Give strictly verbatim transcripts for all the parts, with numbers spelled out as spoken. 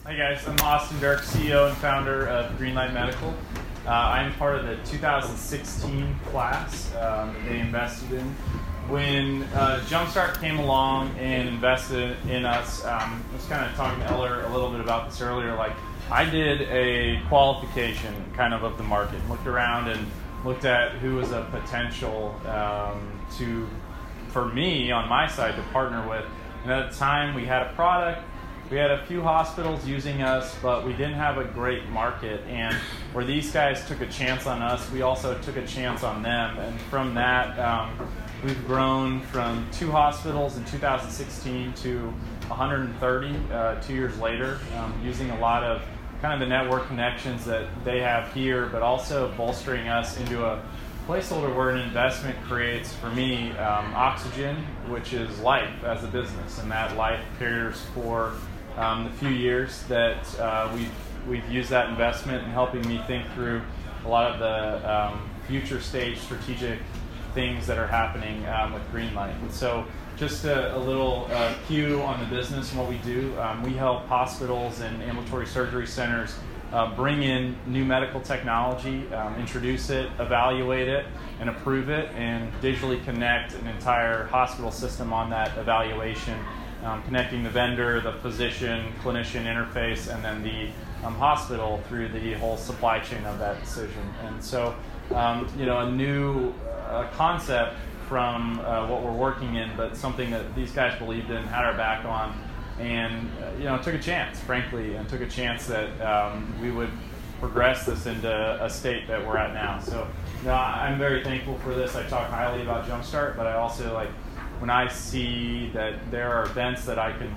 Hi guys, I'm Austin Dirk, C E O and founder of Greenlight Medical. Uh, I'm part of the two thousand sixteen class um, that they invested in. When uh, Jumpstart came along and invested in us, um, I was kind of talking to Eller a little bit about this earlier. Like, I did a qualification kind of of the market, looked around and looked at who was a potential um, to, for me on my side, to partner with. And at the time, we had a product. We had a few hospitals using us, but we didn't have a great market. And where these guys took a chance on us, we also took a chance on them. And from that, um, we've grown from two hospitals in two thousand sixteen to one hundred thirty uh, two years later, um, using a lot of kind of the network connections that they have here, but also bolstering us into a placeholder where an investment creates, for me, um, oxygen, which is life as a business. And that life cares for Um, the few years that uh, we've, we've used that investment in helping me think through a lot of the um, future stage strategic things that are happening um, with Greenlight. And so just a, a little uh, cue on the business and what we do. Um, we help hospitals and ambulatory surgery centers uh, bring in new medical technology, um, introduce it, evaluate it, and approve it, and digitally connect an entire hospital system on that evaluation. Um, connecting the vendor, the physician, clinician interface, and then the um, hospital through the whole supply chain of that decision. And so, um, you know, a new uh, concept from uh, what we're working in, but something that these guys believed in, had our back on, and, uh, you know, took a chance, frankly, and took a chance that um, we would progress this into a state that we're at now. So, you know, I'm very thankful for this. I talk highly about Jumpstart, but I also, like, when I see that there are events that I can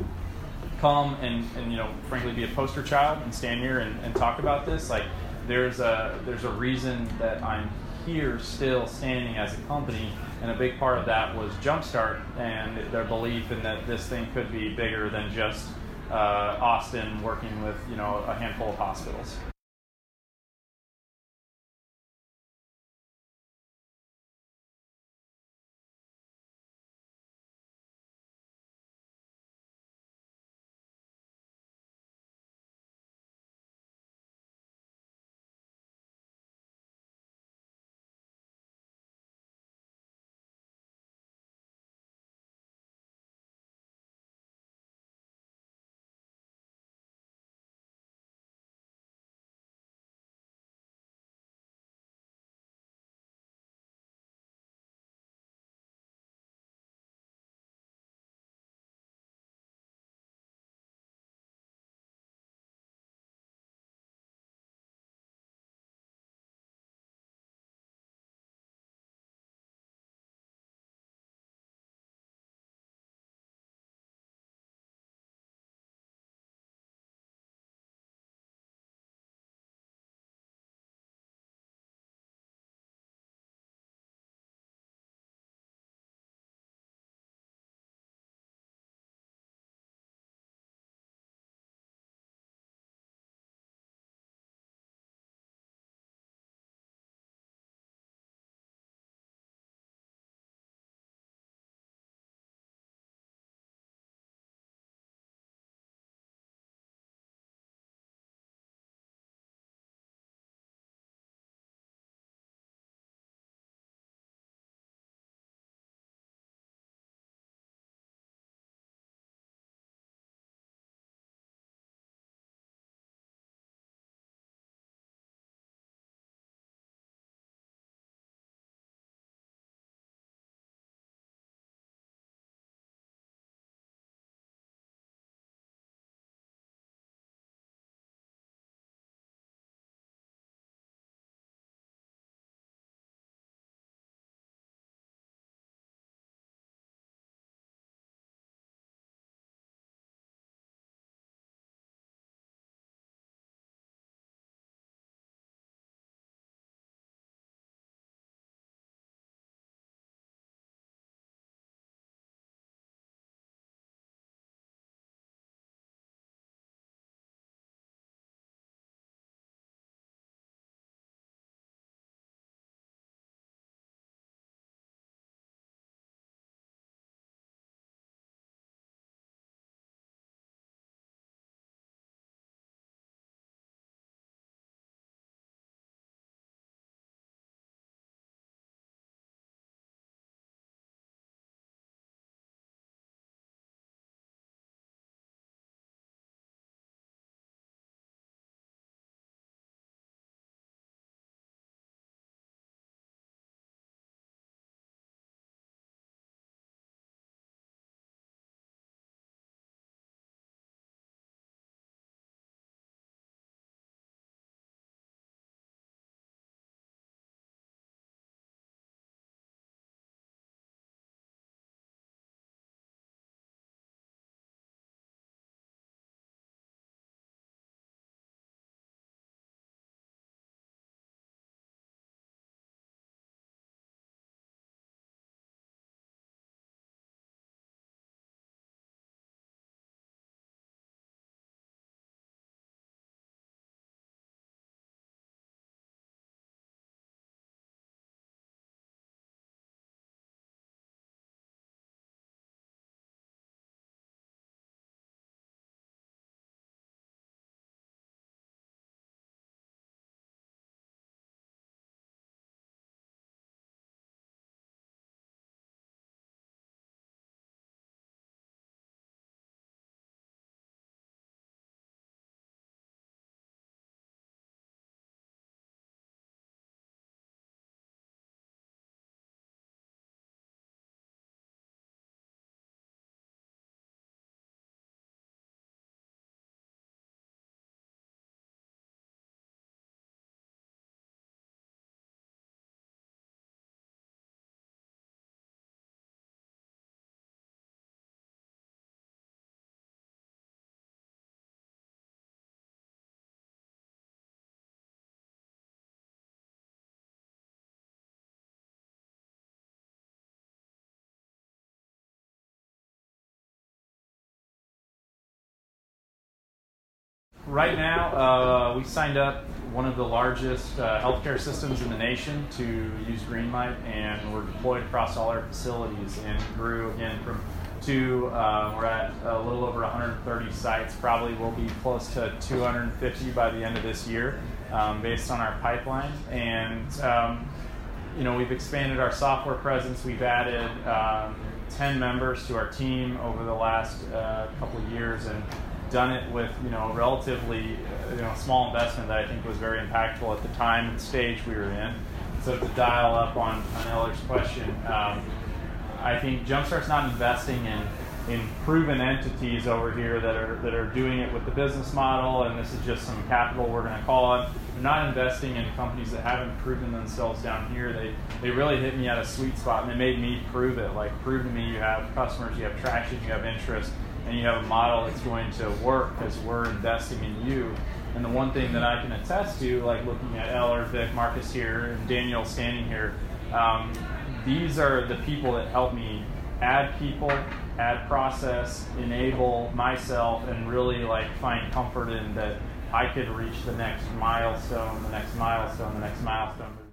come and, and you know, frankly, be a poster child and stand here and, and talk about this, like, there's a there's a reason that I'm here still standing as a company, and a big part of that was Jumpstart and their belief in that this thing could be bigger than just uh, Austin working with, you know, a handful of hospitals. Right now, uh, we signed up one of the largest uh, healthcare systems in the nation to use Greenlight, and we're deployed across all our facilities and grew again from two, uh, we're at a little over one hundred thirty sites, probably will be close to two hundred fifty by the end of this year, um, based on our pipeline. And um, you know, we've expanded our software presence. We've added um, ten members to our team over the last uh, couple of years, and done it with, you know, relatively uh, you know, small investment that I think was very impactful at the time and stage we were in. So to dial up on, on Eller's question, um, I think Jumpstart's not investing in in proven entities over here that are that are doing it with the business model, and this is just some capital we're going to call it. They're not investing in companies that haven't proven themselves down here. They they really hit me at a sweet spot, and they made me prove it. Like, prove to me you have customers, you have traction, you have interest, and you have a model that's going to work because we're investing in you. And the one thing that I can attest to, like looking at Eller, Vic, Marcus here, and Daniel standing here, um, these are the people that help me add people, add process, enable myself, and really like find comfort in that I could reach the next milestone, the next milestone, the next milestone.